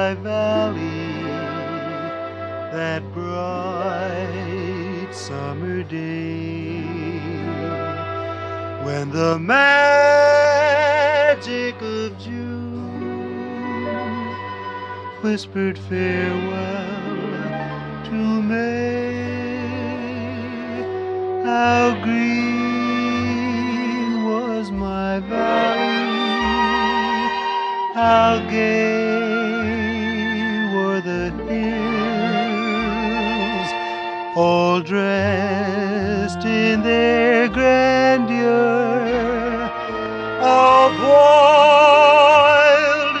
my valley that bright summer day when the magic of June whispered farewell to May. How green was my valley, how gay were the hills, all dressed in their grandeur of wild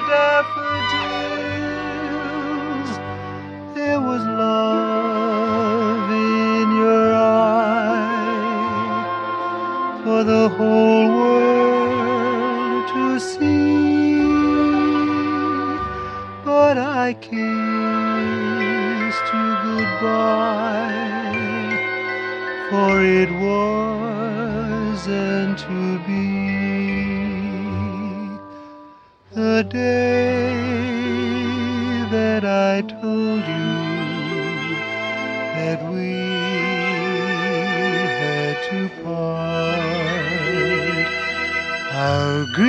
daffodils. There was love in your eye for the whole world to see, but I kissed you goodbye, for it wasn't to be. The day that I told you that we had to part, how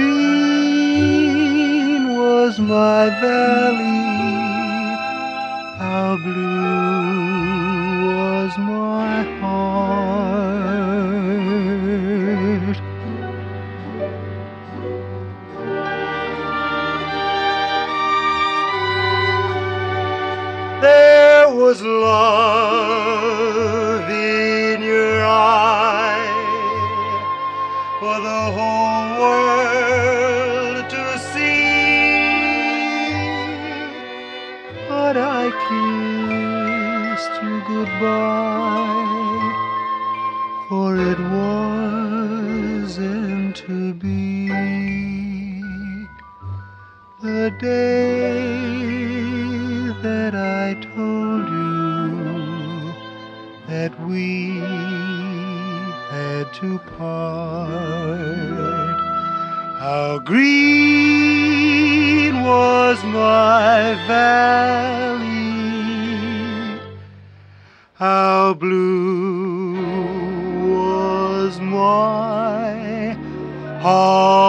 green was my valley, how blue was my heart. There was love in your eye for the whole world to see, but I kissed you goodbye, for it wasn't to be. The day that I told you that we had to part, how green was my valley, how blue was my heart.